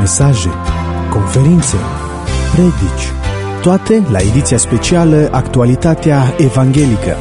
mesaje, conferințe, predici, toate la ediția specială Actualitatea Evanghelică.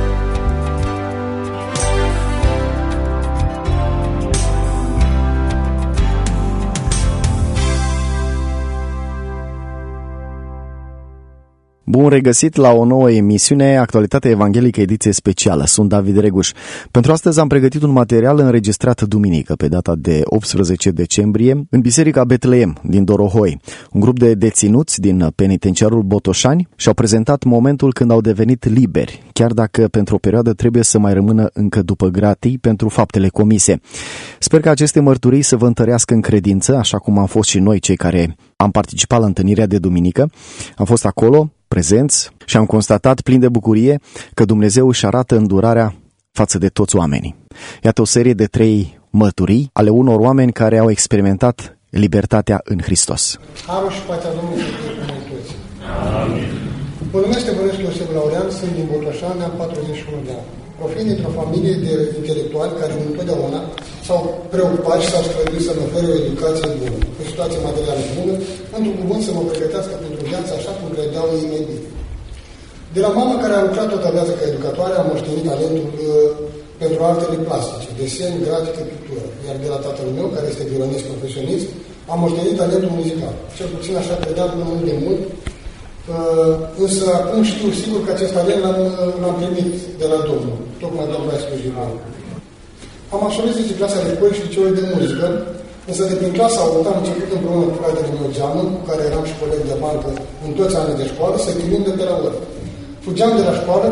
Bun regăsit la o nouă emisiune Actualitatea Evanghelică, ediție specială. Sunt David Reguș. Pentru astăzi am pregătit un material înregistrat duminică, pe data de 18 decembrie, în Biserica Betleem din Dorohoi. Un grup de deținuți din penitenciarul Botoșani și-au prezentat momentul când au devenit liberi, chiar dacă pentru o perioadă trebuie să mai rămână încă după gratii pentru faptele comise. Sper că aceste mărturii să vă întărească în credință, așa cum am fost și noi cei care am participat la întâlnirea de duminică. Am fost acolo, prezenți, și am constatat plin de bucurie că Dumnezeu își arată îndurarea față de toți oamenii. Iată o serie de 3 mărturii ale unor oameni care au experimentat libertatea în Hristos. Harul și pacea Domnului să fie cu noi toți. Amin. Mă numesc Bănescu Iosif Laurean, sunt din Botoșani, am 41 de ani. Provin dintr-o familie de intelectuali care întotdeauna s-au preocupat și s-au străduit să-mi ofere o educație bună, o situație materială bună, într-un cuvânt să mă pregătească pentru viață așa cum credeau ei mai bine. De la mama, care a lucrat toată viața ca educatoare, am moștenit talentul pentru artele plastice, desen, grafică, pictură. Iar de la tatăl meu, care este violonist profesionist, am moștenit talentul muzical. Cel puțin așa credeam până mult de mult, însă acum știu sigur că acest talent l-am primit de la Domnul, tocmai Domnul a slujit mult. Am absolvit 10 clasa de școli și liceului de muzică, însă de prin clasa 8 am început împreună cu fratele meu Geamă, cu care eram și coleg de bancă în toți anii de școală, să chinuim de pe la oră. Fugeam de la școală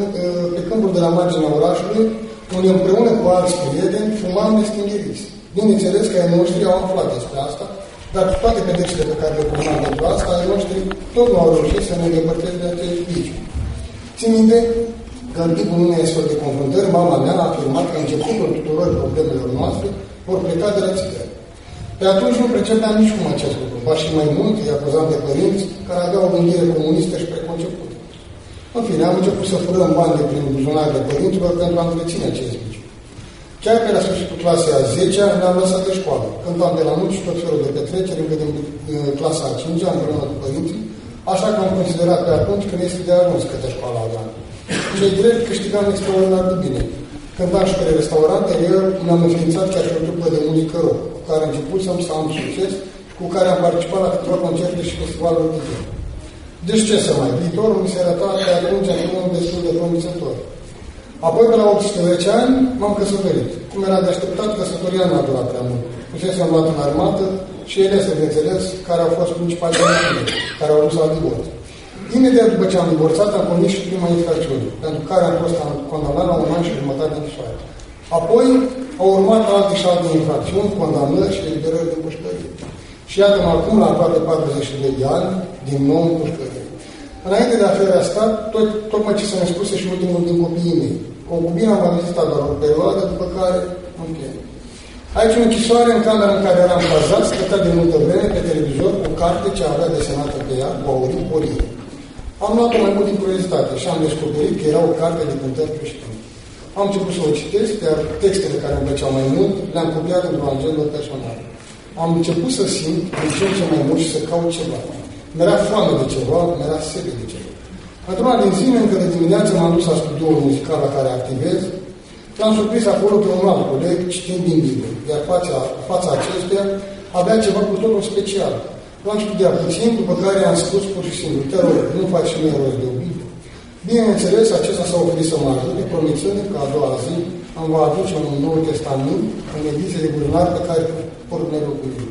pe câmpul de la marginea orașului, unde împreună cu alți prieteni fumam nestingheriți. Bineînțeles că ai noștri au aflat despre asta, dar toate pedepsele pe care le puneam pentru asta, ai noștri tot nu au reușit să ne depărteze de acest viciu. Țin minte că în timpul unei astfel de confruntări, mama mea a afirmat că începutul tuturor problemelor noastre vor pleca de la țigări. Pe atunci nu percepeam niciun acest lucru, ba și mai mult îi acuzam pe părinți care aveau o gândire comunistă și preconcepută. În fine, am început să furăm bani de prin buzunarele părinților pentru a întreține acest viciu. Chiar pe la sfârșitul clasei a 10-a ne-am lăsat de școală. Cântam de la mult și tot felul de petreceri, încă din clasa a 5-a, împreună cu părinții, așa că am considerat pe atunci că ne este de ajuns câte școala aveam. Cei drept câștigam extraordinar de bine. Cântam și pe restaurante, eu mi-am înființat chiar și o trupă de muzică rock, cu care am început să am succes și cu care am participat la câteva concerte și festivaluri de timp. Deci ce să mai, viitorul mi se arăta pe atunci acum destul de promițător. Apoi, pe la 18 ani, m-am căsătorit. Cum era de așteptat, căsătoria nu a durat prea mult. Pusesem luat în armată și ele, să înțeles, care au fost principalii motive, care au dus la divorț. Imediat după ce am divorțat, am comis și prima infracțiune, pentru care am fost condamnat la 1 an și jumătate de închisoare. Apoi au urmat alte și alte infracțiuni, condamnări și eliberări de pușcărie. Și iată-mă acum, la aproape 42 de ani, din nou în pușcărie. Înainte de a fi arestat, tocmai ce să ne spuse și ultimul din copiii mei. Concubina m-a vizitat doar o perioadă, după care am pierd. Aici, în închisoare, în camera în care eram cazat, stătea de multă vreme pe televizor o carte ce avea desenată pe ea, cu Aurin Porie. Am luat-o mai mult din curiozitate și am descoperit că era o carte de cântări creștine. Am început să o citesc, iar textele care îmi plăceau mai mult le-am copiat într-o agendă personală. Am început să simt din ce în ce mai mult și să caut ceva. Mi-era foame de ceva, mi-era sete de ceva. Într-una din zile, încă de dimineață, m-am dus la studioul muzical la care activez. L-am surprins acolo pe un alt coleg, citind din Biblie, iar fața acestuia avea ceva cu totul special. L-am studiat puțin, după care am spus pur și simplu, te rog, nu faci și mie rost de o Biblie. Bineînțeles, acesta s-a oferit să mă ajute, promițând că a doua zi îmi va aduce un Nou Testament în ediție de buzunar pe care pornesc cu el.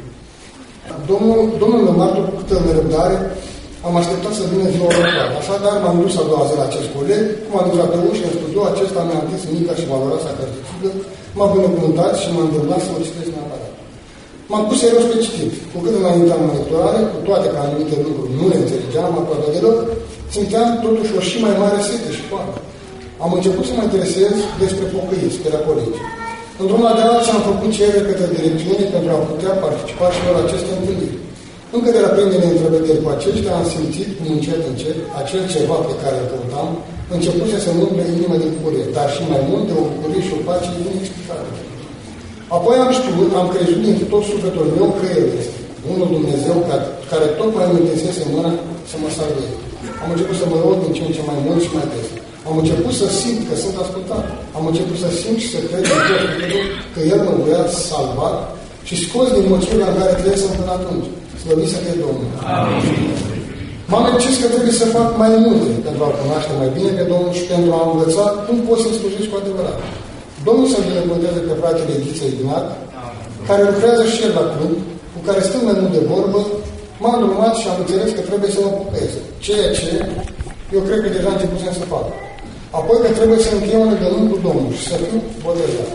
Domnul meu martor, cu câtă nerăbdare, am așteptat să vină ziua următoare. Așadar, m-am dus a doua zi la acest coleg, cum am dus la pe ușă, în studio, acesta mi-a întins mica și valoroasa cărticică, m-a binecuvântat și m-a îndemnat să o citesc neapărat. M-am pus serios pe citit. Cu cât înainteam în lecturare, cu toate că anumite lucruri nu le înțelegeam aproape deloc, simțeam totuși o și mai mare sete și foame. Am început să mă interesez despre pocăiți, pe la colegi. Într-una de alta am făcut cerere către direcțiune pentru a putea participa și la aceste întâlniri. Încă de la primele întrevederi cu aceștia am simțit, cum încet, acel ceva pe care îl căutam, începuse să-mi umple inima de bucurie, dar și mai mult de o bucurie și o pace inexplicabilă. Apoi am știut, am crezut din tot sufletul meu că El este. unul Dumnezeu care tot mai îmi întesese mâna să mă salveze. Am început să mă rog din ce în ce mai mult și mai des. Am început să simt că sunt ascultat. Am început să simt și să cred în tot că El mă vrea salvat și scos din moțiunea în care trăiesc până atunci. Slăvit să fie Domnul. M-am decis că trebuie să fac mai multe pentru a cunoaște mai bine pe Domnul și pentru a învăța cum poți să slujești cu adevărat. Domnul să binecuvânteze pe fratele Ghiță Ignat, care lucrează și el la club, cu care stând mai mult de vorbă, m-am urmat și am înțeles că trebuie să mă pocăiesc. Ceea ce eu cred că deja începusem să fac. Apoi că trebuie să încheiem un legământ cu Domnul și să fiu botezat.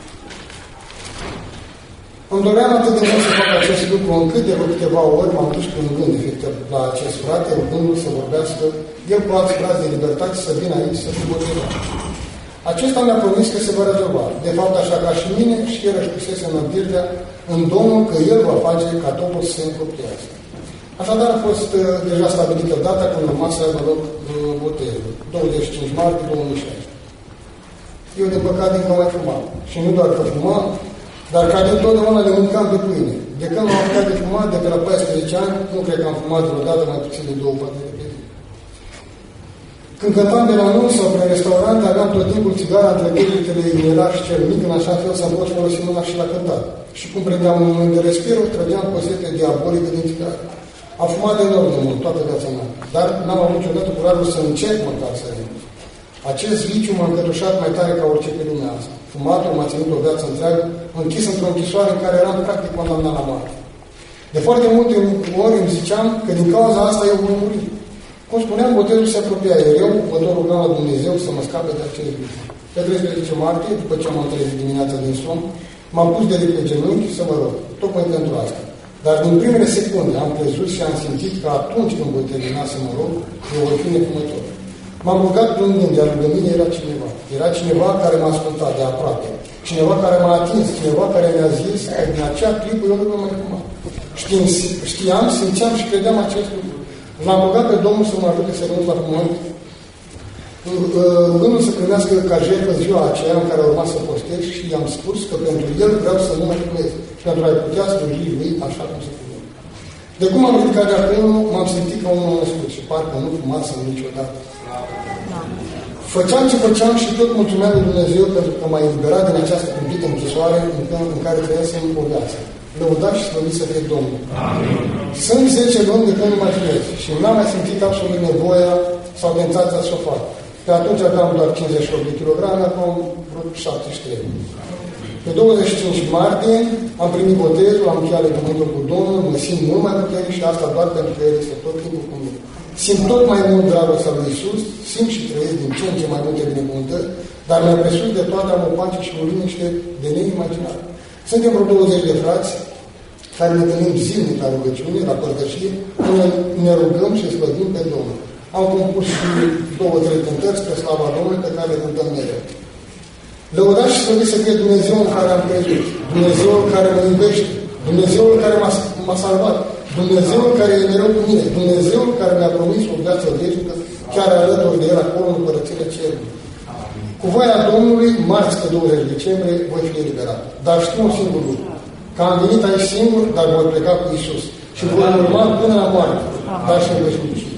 Îmi doream atât de mult să fac acest lucru, încât de câteva ori m-am dus cu un gând efectiv la acest frate, rugându-l să vorbească, el cu alți frați de libertate să vină aici să fiu botezat. Acesta mi-a promis că se va rezolva. De fapt, așa ca și mine, și el își pusese nădejdea în Domnul că El va face ca totul să se împroprieze. Așadar a fost deja stabilită data când urma să aibă loc botezul, 25 martie 2016. Eu, de păcat, încă mai fumam. Și nu doar că fumam, dar ca de întotdeauna le mâncam de pâine. De când m-am apucat de fumat, de pe la 14 ani, nu cred că am fumat vreodată mai puțin de 2 pachete pe zi. Când cântam de la noi sau prin restaurant, aveam tot timpul țigara între degetele inela și cel mic, în așa fel să-mi pot folosi mâna și la cântat. Și cum prindeam un moment de respir, trăgeam cosete diabolică din țigară. Am fumat enorm de mult, toată viața mea, dar n-am avut niciodată curajul să încerc măcar să renunț. Acest viciu m-a încătușat mai tare ca orice pe lumea asta. Fumatul m-a ținut o viață întreagă, închis într-o închisoare în care eram practic condamnat la moarte. De foarte multe ori îmi ziceam că din cauza asta eu voi muri. Cum spuneam, botezul se apropia, iar eu mă rugam la Dumnezeu să mă scape de acest viciu. Pe 13 martie, după ce m-am trezit dimineața din somn, m-am pus de pe genunchi să mă rog, tocmai pentru asta. Dar din primele secunde am crezut și am simțit că atunci când voi termina să mă rog, eu voi fi nefumător. M-am rugat plângând, iar lângă mine era cineva. Era cineva care m-a ascultat de aproape. Cineva care m-a atins, cineva care mi-a zis că din acea clipă eu nu mă mai fuma. Știam, simțeam și credeam acest lucru. L-am rugat pe Domnul să mă ajute să renunț la pământ, rugându-l să primească ca jertfă ziua aceea în care urma să postez și i-am spus că pentru el vreau să nu mă fumez și pentru a-i putea sluji lui așa cum se fumă. De cum am ridicat de acolo, m-am simțit ca un om născut și parcă nu fumasem niciodată. Făceam ce făceam și tot mulțumeam lui Dumnezeu pentru că m-a eliberat din această cumplită închisoare în care trăiesc o viață. Lăudat și slăvit să fie Domnul. Amin. Sunt 10 luni de când nu mai fumez și n-am mai simțit absolut nevoia sau tentația să o fac. Pe atunci aveam doar 58 de kilograme, acum vreo 73. Pe 25 martie am primit botezul, am încheiat legământul cu Domnul, mă simt mult mai puternic și asta doar pentru că El este tot timpul cu mine. Simt tot mai mult dragostea lui Iisus, simt și trăiesc din ce în ce mai multe binecuvântări, dar mai presus de toate am o pace și o liniște de neimaginat. Suntem vreo 20 de frați care ne întâlnim zilnic la rugăciune, la părtășie, unde ne rugăm și slăvim pe Domnul. Am compus și 2-3 cântări spre slava Domnului pe care le cântăm mereu. Lăudați și slăviți să fie Dumnezeul în care am crezut, Dumnezeul care mă iubește, Dumnezeul care m-a salvat, Dumnezeul care e mereu cu mine, Dumnezeul care mi-a promis o viață veșnică, chiar alături de El acolo în Împărățirea Cerului. Cu voia Domnului, marți pe 20 decembrie, voi fi eliberat. Dar știu un singur lucru, că am venit aici singur, dar voi pleca cu Iisus și voi urma până la moarte, dar și în veșnicie.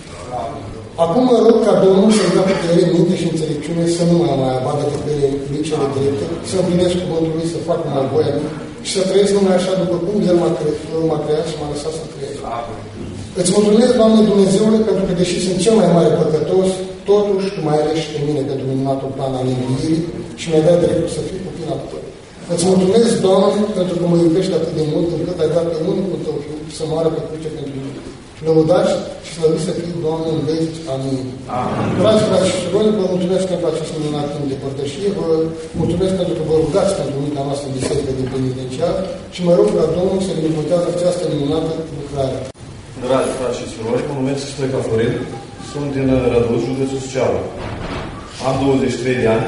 Acum mă rog ca Domnul să-mi dea putere, minte și înțelepciune să nu mai abadă pe lui cele drepte, să împlinesc cuvântul lui, să fac mai voia lui și să trăiesc numai așa după cum El m-a creat și m-a lăsat să trăiesc. Îți mulțumesc, Doamne Dumnezeule, pentru că deși sunt cel mai mare păcătos, totuși Tu m-ai ales și pe mine pentru minunatul plan al învierii și mi-ai dat dreptul să fiu copil al Tău. Îți mulțumesc, Doamne, pentru că mă iubești atât de mult încât ai dat pe unicul Tău Fiu să moară pe cruce pentru mine. Lăudați și slăviți să fii, Doamne, în veci. Amin. Dragi frați și surori, vă mulțumesc pentru acest minunat timp de părtășie, vă mulțumesc pentru că vă rugați pentru mica noastră biserică din penitenciar și mă rog la Domnul să binecuvântează această minunată lucrare. Dragi frați și surori, mă numesc Stoica Florin, sunt din Răduț, județul Suceava. Am 23 de ani,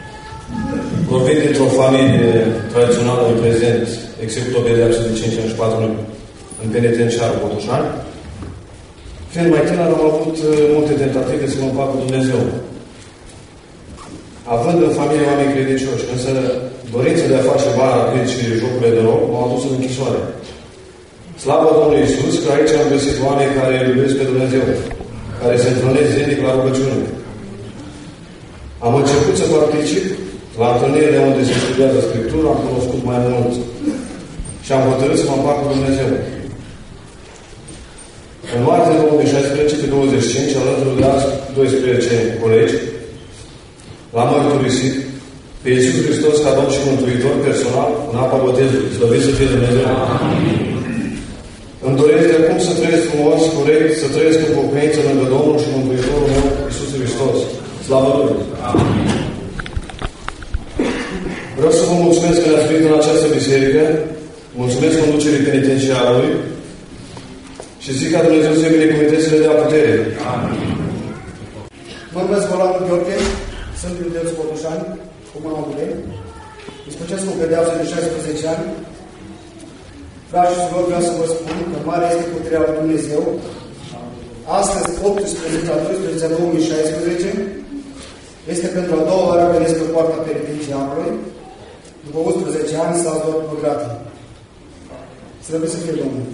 provin dintr-o familie tradițională în prezent, execută o pedeapsă de 5 ani și 4 luni în penitenciarul Botoșani. Fiind mai tânăr, am avut multe tentative să mă împac cu Dumnezeu. Având în familie oameni credincioși, însă dorința de a face bani rapid și jocurile de rog m-au adus în închisoare. Slavă Domnului Iisus, că aici am găsit oameni care îl iubesc pe Dumnezeu, care se întâlnesc zilnic la rugăciune. Am început să particip la întâlnirile unde se studiază Scriptura, am cunoscut mai mult și am hotărât să mă împac cu Dumnezeu. În martie 2016, pe 25, alături de alți 12 colegi, l-am mărturisit pe Iisus Hristos ca Domn și Mântuitor personal în apa botezului. Slăvit să fie Dumnezeu! Îmi doresc de acum să trăiesc frumos, corect, să trăiesc în pocăință lângă Domnul și Mântuitorul meu, Iisus Hristos. Slavă Lui! Vreau să vă mulțumesc că ne-ați venit în această biserică. Mulțumesc conducerii penitenciarului și zic ca Dumnezeu să-i binecuvânteze să le dea putere. Mă numesc Volanul Gheorghe, sunt județ Botoșani, Comuna Oguleni. Dispăcesc cu pedeapsă de 16 ani. Frați și surori, vreau să vă spun că mare este puterea lui Dumnezeu. Astăzi, 18/12/2016, este pentru a doua oară că ies pe poarta penitenciarului. După 11 ani s-a doar păcate. Slăvit să fie Domnul.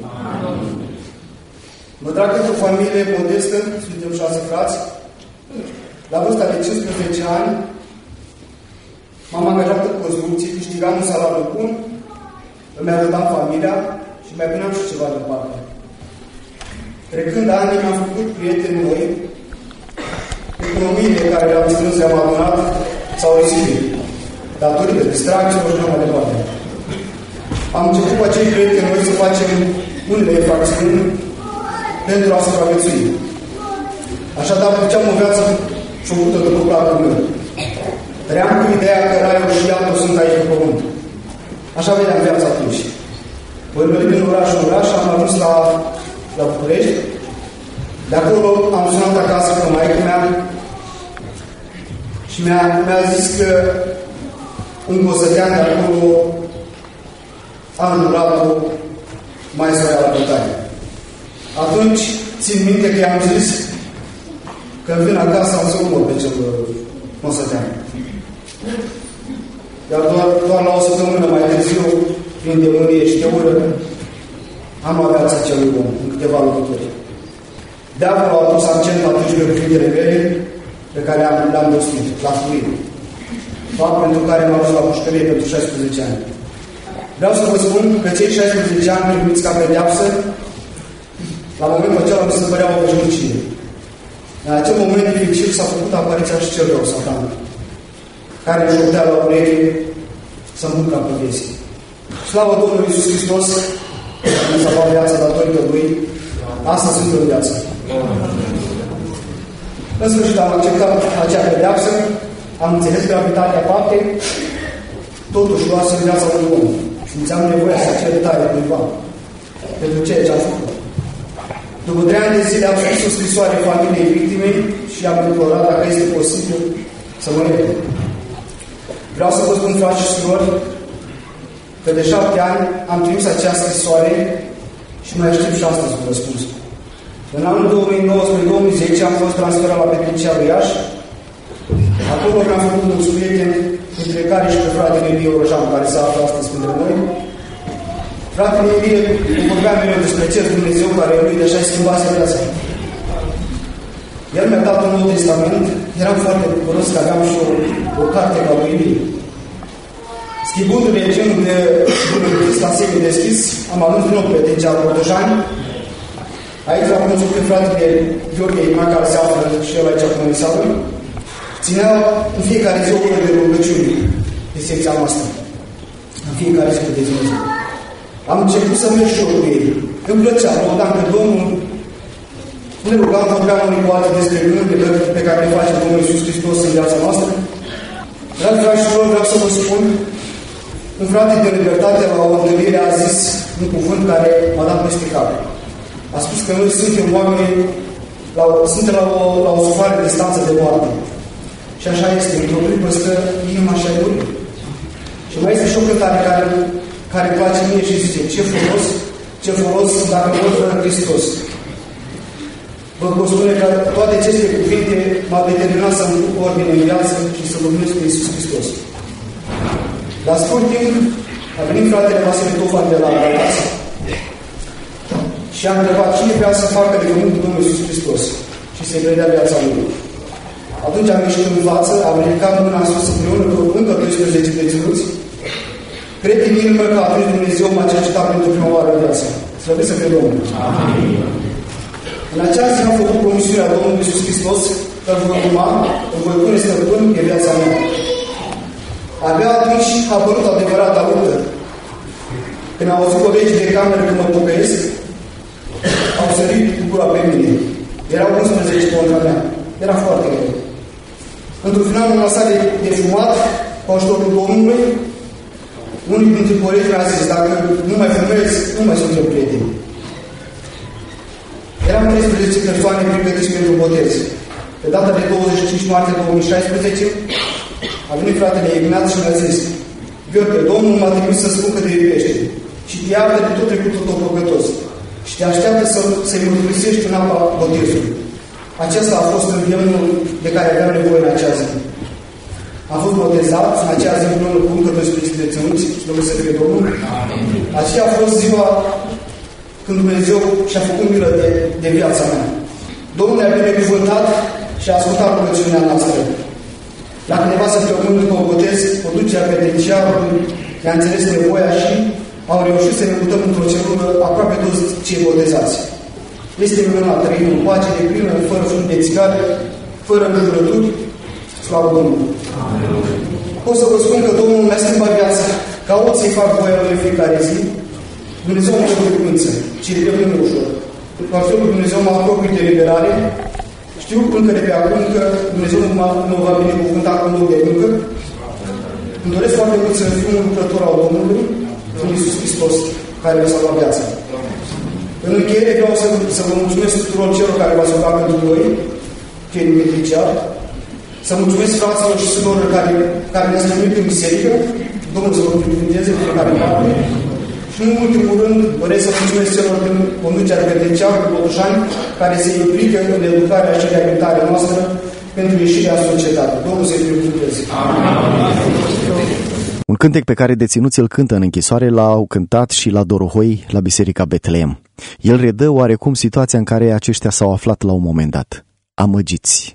Mă trag într-o familie modestă, suntem 6 frați. La vârsta de 15 ani, m-am angajat în construcții, câștigam un salariu bun, îmi ajutam familia și mai puneam și ceva deoparte. Trecând ani, mi-am făcut prieteni noi, economiile care le-am strâns, le-am adunat, s-au risipit, datorită distracțiilor și mai departe. Am început cu acei prieteni noi să facem unele infracțiuni pentru a supraviețui. Așadar, făceam o viață șocută după placul meu. Trăiam cu ideea că raiul și iadul sunt aici pe pământ. Așa vedeam viața atunci. Urmărit din oraș în oraș, am ajuns la București. De acolo am sunat acasă cu maică-mea și mi-a zis că un cosătean de acolo a înjurat-o maestra la bătaie. Atunci, țin minte că i-am zis că vin acasă am să umăr pe cel cosătean. Iar doar la o săptămână mai târziu, prin demonie și teură, am luat viața celui om, în câteva lucruri. De acolo au pus accent atunci pe cuvintele mele, pe care le-am rostit, la furie. Fapt pentru care m-am dus la pușcărie pentru 16 ani. Vreau să vă spun că cei 16 ani primiți ca pedeapsă, la momentul acela mi se părea o veșnicie. În acel moment dificil s-a făcut apariția și cel rău, Satan, care își optea la ureche să-mi ducă pe vieții. Slavă Domnului Iisus Hristos, care s-a luat viața datorită Lui, asta sunt în viață. În sfârșit am acceptat acea pedeapsă, am înțeles gravitatea faptei, totuși luasem viața unui om. Simțeam nevoia să cer tare cuiva pentru ceea ce am făcut. După 3 ani de zile am scris o scrisoare familiei victimei și am implorat dacă este posibil să mă repede. Vreau să vă spun, frați și surori, că de 7 ani am trimis această scrisoare și mai aștept și astăzi cu răspuns. În anul 2019-2010 am fost transferat la penitenciarul Iași. Acolo mi-am făcut mulți prieteni, între care și pe fratele Ilie Orăjan, care se află astăzi între noi. Fratele Ilie vorbea mereu despre cer Dumnezeu, care lui deja îi schimbase viața. El mi-a dat un Nou Testament, eram foarte bucuros că aveam și o carte ca lui Ilie. Schimbându-le genul de distanțele deschis, am ajuns din nou pe penitenciarul Botoșani. Aici l-am cunoscut pe fratele Gheorghe Iman, care se află și el aici cu Mărisalul. Ținea în fiecare zi o oră de rugăciuni pe secția noastră. În fiecare zi de Dumnezeu. Am început să merg și eu cu ei. Îmi plăcea, lăudam pe Domnul, ne rugam, vorbeam unii cu alții despre minunile pe care le face Domnul Iisus Hristos în viața noastră. Dragi și vreau să vă spun, un frate de libertate la o întâlnire a zis un cuvânt care m-a dat peste cap. A spus că noi suntem oameni, suntem la o suflare de distanță de moarte. Și așa este, într-o clipă stă inima și aia. Și mai este și o cântare care îmi place mie și zice, ce folos dacă mor fără Hristos. Vă spune că toate aceste cuvinte m-au determinat să îmi duc ordine în viață și să lumesc pe Iisus Hristos. La scurt timp, a venit fratele Vasile Tofan de la Galați și a întrebat cine vrea să facă legământul Domnului Iisus Hristos și să-i predea viața lui. Atunci am ieșit în față, am ridicat mâna sus împreună cu încă 12 deținuți. Cred din inimă că atunci Dumnezeu m-a cercetat pentru prima oară în viață. Slăvit să fie Domnul. Amin. În acea zi am făcut promisiunea Domnului Iisus Hristos că îl voi urma, îl voi pune stăpân pe viața mea. Abia atunci a apărut adevărata luptă. Când au auzit colegii de cameră că mă pocăiesc, au sărit cu gura pe mine. Erau 11 contra mea. Era foarte greu. Într-un final m-am lăsat de fumat cu ajutorul Domnului. Unii dintre colegi mi-a zis, dacă nu mai fumezi, nu mai sunt eu prieten. Eram 13 persoane pregătiți pentru botez. Pe data de 25 martie 2016, a venit fratele Ignat și mi-a zis: Gheorghe, Domnul m-a trimis să spun că te iubește și te iartă de tot trecutul tău păcătos și te așteaptă să-i mărturisești în apa botezului. Acesta a fost îndemnul de care aveam nevoie în acea zi. Am fost botezat în acea zi împreună cu încă 12 deținuți, Domnul să fie Domnul. Aceea a fost ziua când Dumnezeu și-a făcut milă de viața mea. Domnul ne-a binecuvântat și a ascultat rugăciunea noastră. La câteva săptămâni după botez, conducerea penitenciarului ne-a înțeles nevoia și au reușit să ne mutăm într-o celulă aproape toți cei botezați. Este minunat, trăim în pace de plină, fără fum de țigare, fără înjurături, slavă Domnului. Pot să vă spun că Domnul mi-a schimbat viața. Caut să-i fac voia lui fiecare zi. Dumnezeu mă dă cuvânță și de pe ușor. Cu ajutorul Dumnezeu mă apropii de liberare. Știu încă de pe acum că Dumnezeu nu va binecuvânta cu un loc de muncă. Îmi doresc foarte mult să fiu un lucrător al Domnului, Domnul Iisus Hristos, care mi-a salvat viața. În încheiere vreau să vă mulțumesc tuturor celor care v-ați rugat pentru noi, cei din Petricea, să mulțumesc fraților și surorilor care ne-ați primit în biserică, Domnul să vă binecuvânteze fiecare parte. Și în ultimul rând, doresc să mulțumesc celor din conducerea Petricea, cu Botoșani, care se implică în educarea și reabilitarea noastră pentru ieșirea în societate. Domnul să-i binecuvânteze. Un cântec pe care deținuții îl cântă în închisoare l-au cântat și la Dorohoi, la Biserica Betleem. El redă oarecum situația în care aceștia s-au aflat la un moment dat. Amăgiți.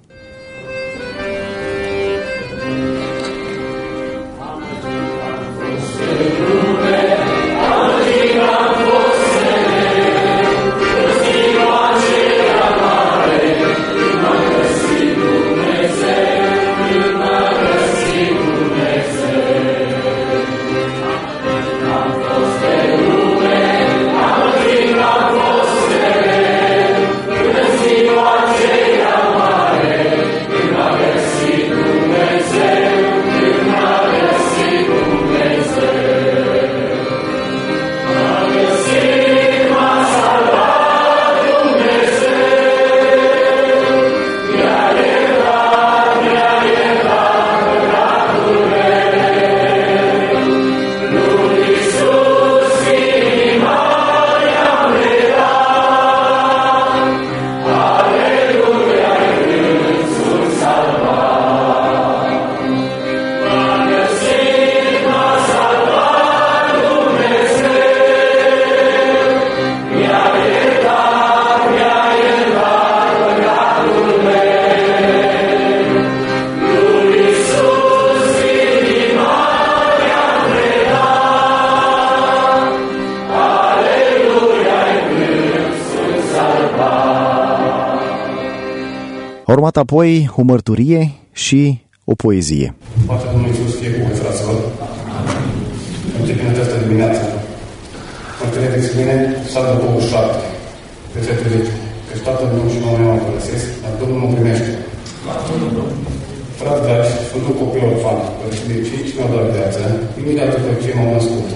A urmat apoi o mărturie și o poezie. Pacea Domnului Iisus fie cu voi, fraților. Începem această dimineață. Mărturie mine, Psalmul 27, versetul 10. Căci Tatăl meu și mama mea mă părăsesc, dar Domnul mă primește. Frați dragi, sunt un copil orfan, părăsit de cei ce mi-au dat viață, imediat după ce m-au născut.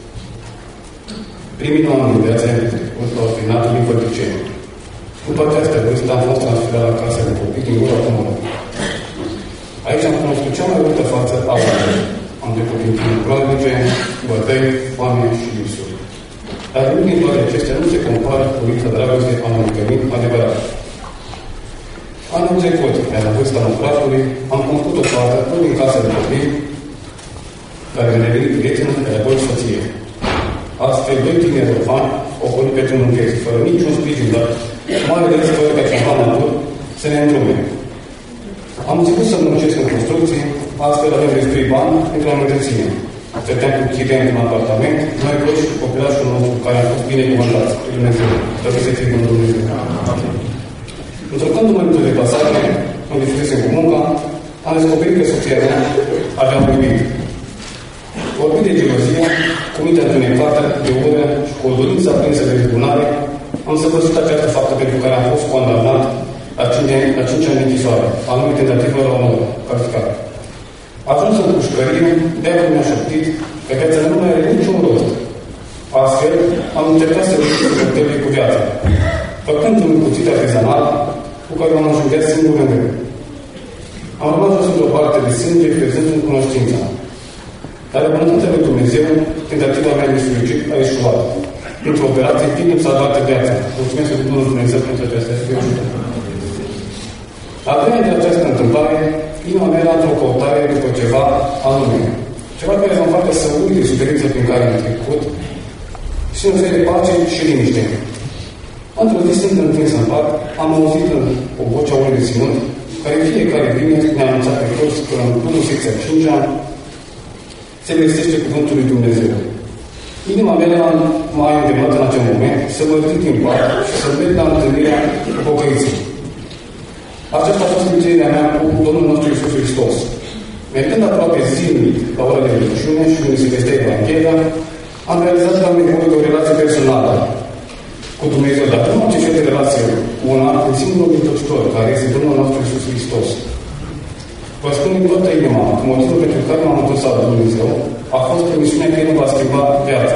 Primii 9 ani de viață au fost ordinat în infăticeni. După această vârstă am fost transferat la casa de copii din Gura Comorului. Aici am cunoscut cea mai multă față a oamenilor. Am trecut din timp groaznice, bătăi, foame și lipsuri. Dar nimic din toate acestea nu se compară cu lipsa dragostei a unui cămin adevărat. Anul trecut, iar la vârsta naufragului, am cunoscut o fată tot din casa de copii, care mi-a devenit prietenă, care apoi soție. Astfel, doi tineri orfani au pornit pe drumul vieții, fără niciun sprijin, dar mare de fără ca cineva natur să ne îndrume. Am început să muncesc în construcții, astfel avem destui bani pentru a mătăține. Stăteam cu chiria într-un apartament, noi toți și copilașul nostru care a fost binecuvântați cu Dumnezeu. Trebuie să fie Bunul Dumnezeu. Întorcându-mă într-o de pasare, unde fusesem cu munca, am descoperit că soția mea avea un iubit. Vorbit de gelozie, cu mintea întunecată, de ură și cu o dorință aprinsă de răzbunare, am săvârșit această faptă pentru care am fost condamnat la 5 ani de închisoare, anume tentativă la omor, calificată. Ajuns în pușcărie, de-aia mi-a șoptit că viața nu mai are niciun rost. Astfel, am încercat să reușesc cu viața, făcând un cuțit artizanal cu care m-am înjunghiat singur în greu. Am rămas jos într-o parte de sânge, prezând în cunoștința. Dar în bunătatea lui Dumnezeu, tentativa mea de suicid a ieșuat. Într-o operație, bine s-a luat viața. Mulțumesc lui Dumnezeu pentru această ajută. La vremea de această întâmplare, inima mea era într-o căutare după ceva anume. Ceva care mă face să uit de suferința prin care am trecut și un fel de pace și liniște. Într-o zi, sunt întins în pat, am auzit o voce a unui reținut, care fiecare vineri ne-a anunțat pe toți că în plânul secția 5-a se vestește cuvântul lui Dumnezeu. Inima mea m-a îndemnat în acel moment să mă ridic din pat și să merg la întâlnirea cu pocăiții. Aceasta a fost întâlnirea mea cu Domnul nostru Iisus Hristos. Mergând aproape zilnic la ora de rugăciune și unde se vestea Evanghelia, am realizat că am nevoie de o relație personală cu Dumnezeu, dar nu am ce fel de relație cu un singur mântuitor, care este Domnul nostru Iisus Hristos. Vă spun din toată inima că motivul pentru care m-am întors la Dumnezeu a fost promisiunea că El va schimba viața.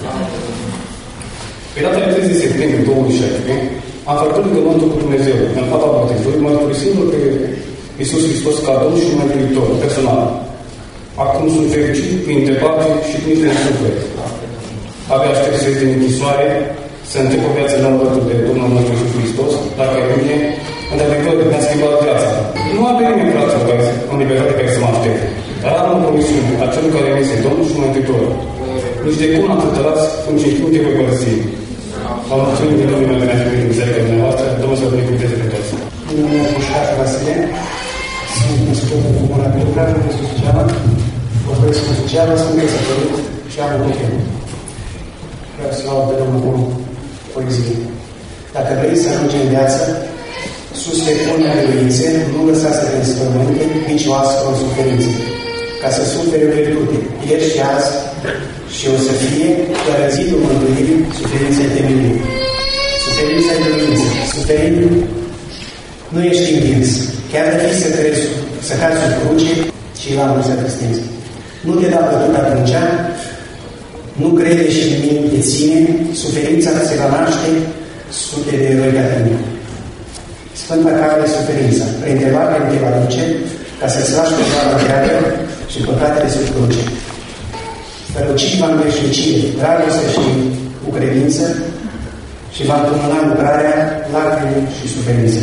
Pe data de 30 septembrie 2016, am făcut legământul cu Dumnezeu în fapta botezului, mărturisindu-L pe Iisus Hristos ca Domn și Mântuitor personal. Acum sunt fericit, plin de pace și plin de suflet. Abia aștept să ies din închisoare, să încep o viață nouă alături de Domnul nostru Iisus Hristos, dacă e bine, într-adevăr mi-a schimbat viața. Nu am venit în viața în libertate care să mă aștept, dar am o promisiune a celui care mi este Domnul și Mântuitor. Nici de cum am tătărați, cum și cum te voi părăsi. Vă mulțumim din lumea mea și din biserica dumneavoastră, Domnul să vă binecuvânteze pe toți. Numele meu Pușcaș Vasile, sunt născut în Comuna Belgrad, în Crisul Suceava, vorbesc în Suceava, sunt căsătorit și am un copil. Vreau să laud pe Domnul cu poezie. Dacă vrei să ajungi în viață, sus pe punea de luințe, nu lăsa să te înspământe nici o ască în suferință. Ca să suferi o virtute, ieri și azi, și o să fie doar în zidul mântuirii, suferința de mine. Suferința de luință. Suferind, nu ești învins. Chiar de fi să crezi, să cazi sub cruce și la mulți asistență. Nu te da bătut atunci, nu crede și nimic te ține, suferința se va naște sute de eroi ca tine. Sfânta cale de suferința, printre lacrimi te va duce, ca să-ți lași pe doar întreagă și păcatele sub cruce. Strălucit va în veșnicie, dragoste și cu credință și va întâmna lucrarea, lacrimi și suferință.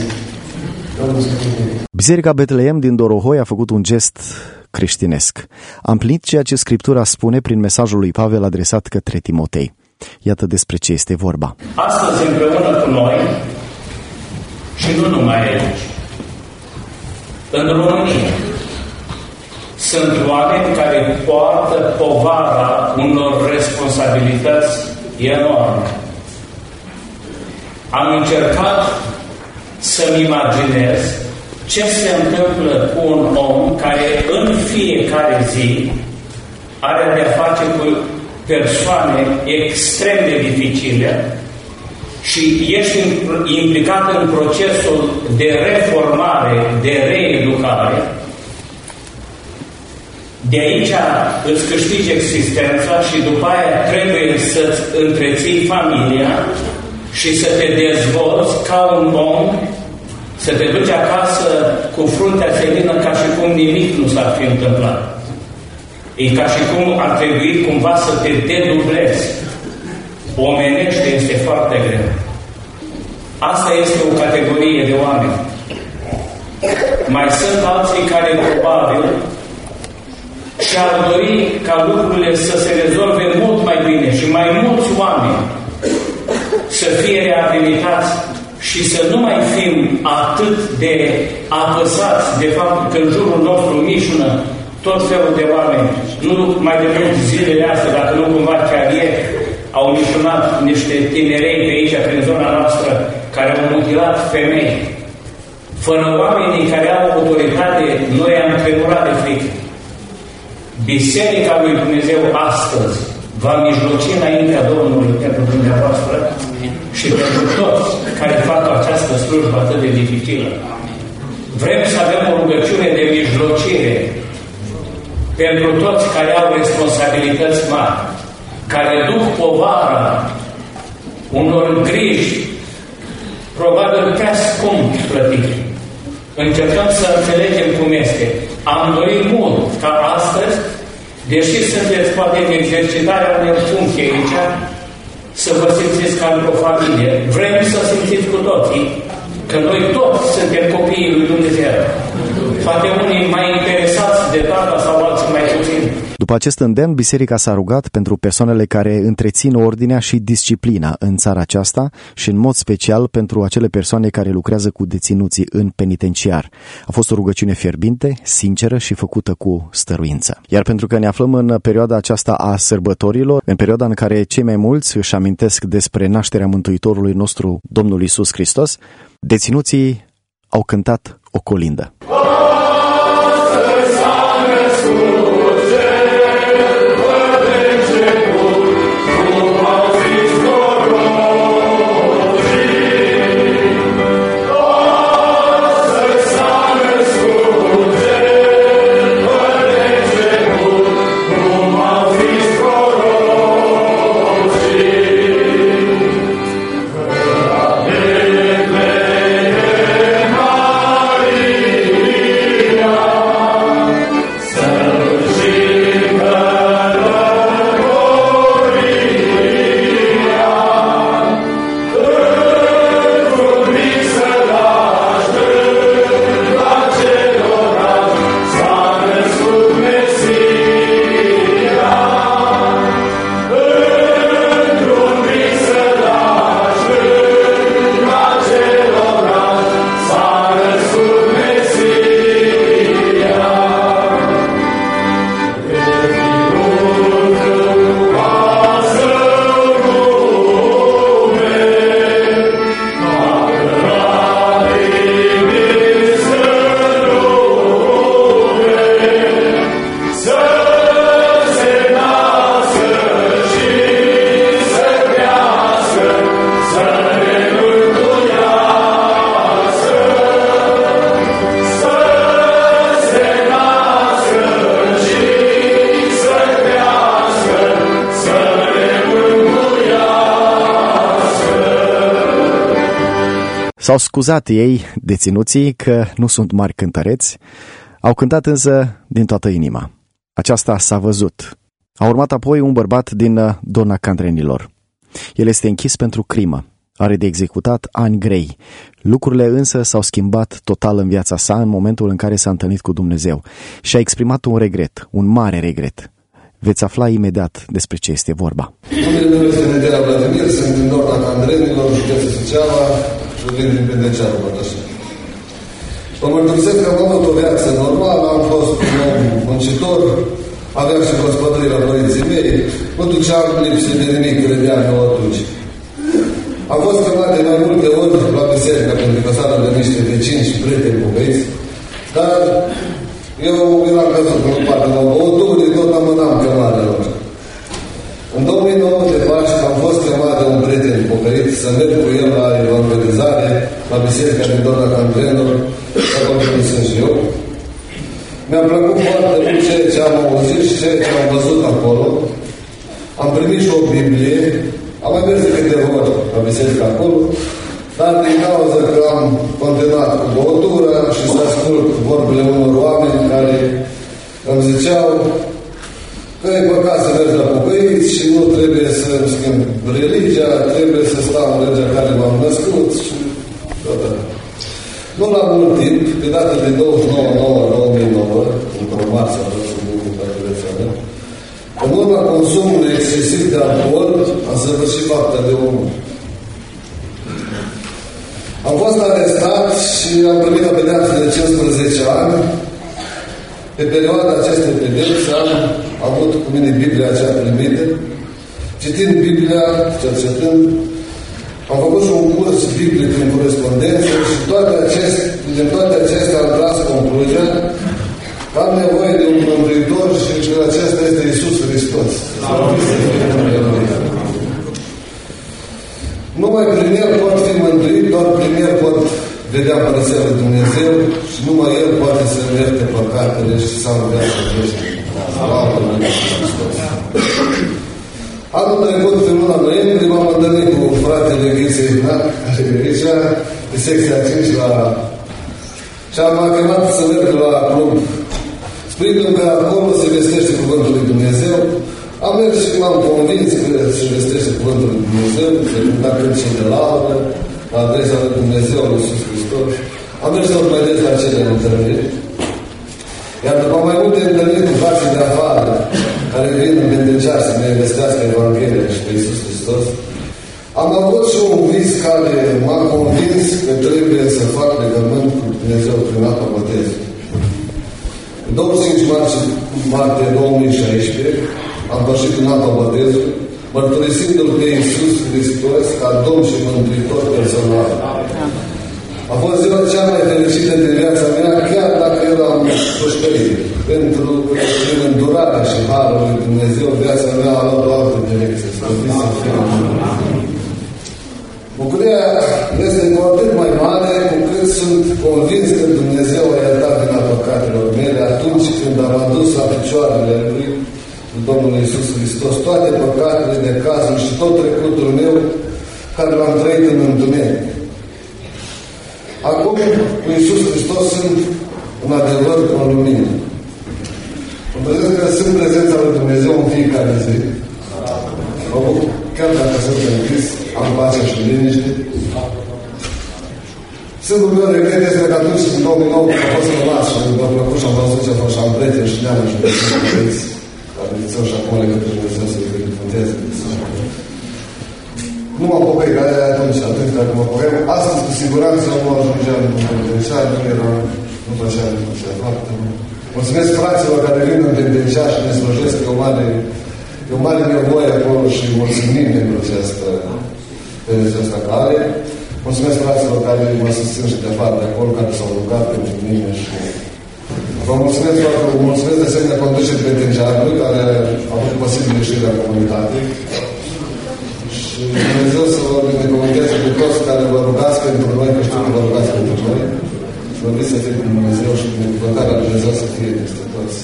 Biserica Betleem din Dorohoi a făcut un gest creștinesc. A împlinit ceea ce Scriptura spune prin mesajul lui Pavel adresat către Timotei. Iată despre ce este vorba. Astăzi împreună cu noi, și nu numai aici, în România, sunt oameni care poartă povara unor responsabilități enorme. Am încercat să-mi imaginez ce se întâmplă cu un om care în fiecare zi are de-a face cu persoane extrem de dificile și ești implicat în procesul de reformare, de reeducare. De aici îți câștigi existența și după aia trebuie să-ți întreții familia și să te dezvolți ca un om, să te duci acasă cu fruntea senină ca și cum nimic nu s-ar fi întâmplat. E ca și cum ar trebui cumva să te dedublezi. Omenește este foarte greu. Asta este o categorie de oameni. Mai sunt alții care probabil și-ar dori ca lucrurile să se rezolve mult mai bine și mai mulți oameni să fie reabilitați și să nu mai fim atât de apăsați de faptul că în jurul nostru mișună tot felul de oameni. Nu mai de mult zilele astea, dacă nu cumva chiar ieri, au mișunat niște tinerei pe aici, prin zona noastră, care au mutilat femei. Fără oamenii care au autoritate, noi am tremurat de frică. Biserica lui Dumnezeu astăzi va mijloci înaintea Domnului pentru dumneavoastră și pentru toți care fac această slujbă atât de dificilă. Vrem să avem o rugăciune de mijlocire pentru toți care au responsabilități mari, care duc povara unor griji probabil prea scump plătite. Încercăm să înțelegem cum este. Am dorit mult ca astăzi, deși sunteți poate în exercitarea unei funcții aici, să vă simțiți ca într-o familie. Vrem să simțiți cu toții că noi toți suntem copiii lui Dumnezeu. Poate unii mai interesați de tata sau alții mai puțin. După acest îndemn, biserica s-a rugat pentru persoanele care întrețin ordinea și disciplina în țara aceasta și în mod special pentru acele persoane care lucrează cu deținuții în penitenciar. A fost o rugăciune fierbinte, sinceră și făcută cu stăruință. Iar pentru că ne aflăm în perioada aceasta a sărbătorilor, în perioada în care cei mai mulți își amintesc despre nașterea Mântuitorului nostru, Domnul Iisus Hristos, deținuții au cântat o colindă. S-au scuzat ei, deținuții, că nu sunt mari cântăreți, au cântat însă din toată inima. Aceasta s-a văzut. A urmat apoi un bărbat din Dona Candrenilor. El este închis pentru crimă, are de executat ani grei. Lucrurile însă s-au schimbat total în viața sa în momentul în care s-a întâlnit cu Dumnezeu și a exprimat un regret, un mare regret. Veți afla imediat despre ce este vorba. Numele meu este Nedea Vladimir, sunt din Dona Candrenilor, județul Suceava, și vin din Pendencearul Bătășan. Vă mărturisesc că am avut o viață normală, am fost un om muncitor, aveam și gospodării la părinții mei, nu duceam lipsit de nimic, credeam eu atunci. Am fost chemat de mai multe ori la biserică, pentru că s-a de niște vecini și prieteni poveiți, dar eu eram căzut în partea la băutură, tot amânam chemarea lor. În 2009 de Paști am fost chemat de un prieten pocăit să merg cu el la evangelizare, la biserica din Dona Candrenilor, acolo unde sunt și eu. Mi-a plăcut foarte mult ceea ce am auzit și ceea ce am văzut acolo. Am primit și o Biblie, am mai mers de câteva ori la biserica acolo, dar din cauza că am continuat cu băutura și să ascult vorbele unor oameni care îmi ziceau că e păcat să mergi la pocăiți și nu trebuie să schimb religia, trebuie să stau în legea care m-am născut și tot așa. Nu la mult timp, pe data de 29/9/2009, într-o marță, în urma consumului excesiv de alcool, am săvârșit fapta de omul. Am fost arestat și am primit o pedeapsă de 15 ani. Pe perioada acestei pedepse am avut cu mine Biblia aceea primită. Citind Biblia, cercetând, am făcut și un curs biblic în corespondență și din toate acestea am tras concluzia că am nevoie de un mântuitor și că acesta este Iisus Hristos. Numai prin El pot fi mântuit, doar prin El pot vedea Împărăția lui Dumnezeu și numai El poate să ierte păcatele și să am viața veșnică. Slavă lui Hristos. Anul trecut, în luna noiembrie, m-am întâlnit cu fratele Ghise Ignat, care e aici, de secția 5 și am chemat să merg la club. Spunând că acolo se vestește Cuvântul lui Dumnezeu, am mers și m-am convins că se vestește Cuvântul lui Dumnezeu, se cânta cântece de laudă, la adresa lui Dumnezeu, lui Iisus Hristos. Am mers tot mai des la acele întâlniri. Iar după mai multe întâlniri cu frații de afară, care vin în Bendegear să ne vestească Evanghelia și pe Iisus Hristos, am avut și un vis care m-a convins că trebuie să fac legământ cu Dumnezeu prin apa botezului. În 25 martie 2016 am pășit în apa botezului, mărturisindu-L pe Iisus Hristos ca Domn și Mântuitor personal. A fost ziua cea mai fericită din viața mea, chiar dacă eram pușcărit. Pentru prin îndurarea și harul lui Dumnezeu, viața mea a luat o altă direcție. Să fie. Bucuria este cu atât mai mare cu cât sunt convins că Dumnezeu a iertat vina păcatelor mele atunci când am adus la picioarele Lui Domnul Iisus Hristos toate păcatele, necazuri și tot trecutul meu care l-am trăit în întuneric. Acum, cu Iisus Hristos sunt în adevăr cu lumină. Îmi prezent că sunt prezența lui Dumnezeu în fiecare zi. Mă bucur, chiar dacă sunt închis, am pace și liniște. Singurul meu regret este că atunci, în 2009, a fost să las și mi-a plăcut și am văzut ce a fost și am prieteni și neamă și prieteni care țin și acum legătură cu Dumnezeu să-i binecuvânteze. Nu mă pocăi, că aia atunci dacă mă pocăi. Astăzi, cu siguranță, nu ajungeam în penitenciar, nu făceam ce faptă. Mulțumesc fraților care vin în penitenciar și ne slujesc, e o mare nevoie acolo și mulțumim pentru această cale. Mulțumesc fraților care mă susțin și de afară de acolo, care s-au rugat pentru mine și vă mulțumesc foarte mult. Mulțumesc de asemenea conducerii penitenciarului care a făcut posibil ieșirea în comunitate. Și Dumnezeu să vă binecuvânteze pe toți care vă rugați pentru noi, că știu că vă rugați pentru noi. Și vă să fie cu Dumnezeu și binecuvântarea lui Dumnezeu să fie peste toți.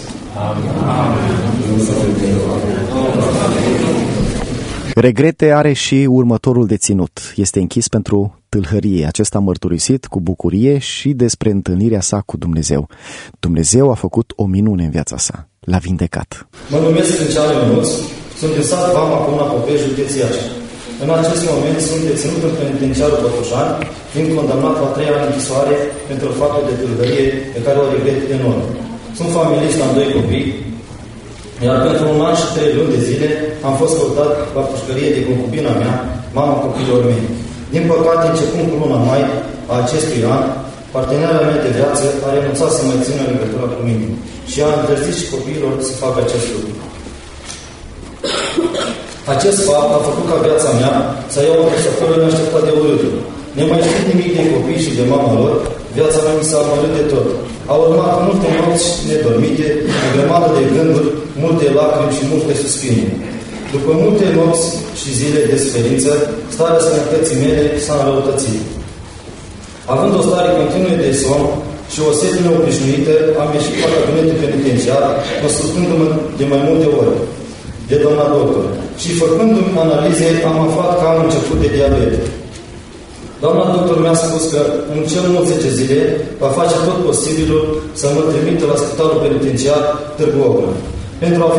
Regrete are și următorul deținut. Este închis pentru tâlhărie. Acesta a mărturisit cu bucurie și despre întâlnirea sa cu Dumnezeu. Dumnezeu a făcut o minune în viața sa. L-a vindecat. Mă numesc Crânceanu Ionuț, sunt din sat Vama, Comuna Popei, județul Iași. În acest moment sunt deținut în penitenciarul Botoșani, fiind condamnat la 3 ani închisoare pentru faptul de tâlhărie pe care o regret enorm. Sunt familist, am 2 copii, iar pentru 1 an și 3 luni de zile am fost căutat la pușcărie de concubina mea, mama copiilor mei. Din păcate, începând cu luna mai a acestui an, partenera mea de viață a renunțat să mai țină legătura cu mine și a îndrăzit și copiilor să facă acest lucru. Acest fapt a făcut ca viața mea să iau o trăsătură neașteptat de urâtă. Nemai știind nimic de copii și de mama lor, viața mea mi s-a amărât de tot. Au urmat multe nopți nedormite, o grămadă de gânduri, multe lacrimi și multe suspine. După multe nopți și zile de suferință, starea sănătății mele s-a înrăutățit. Având o stare continuă de somn și o sete neobișnuită, am ieșit la cabinetul penitenciar, consultându-mă de mai multe ori de doamna doctor și făcându-mi analize, am aflat că am început de diabet. Doamna doctor mi-a spus că în cel mult 10 zile va face tot posibilul să mă trimită la spitalul penitenciar Târgu Ocna pentru a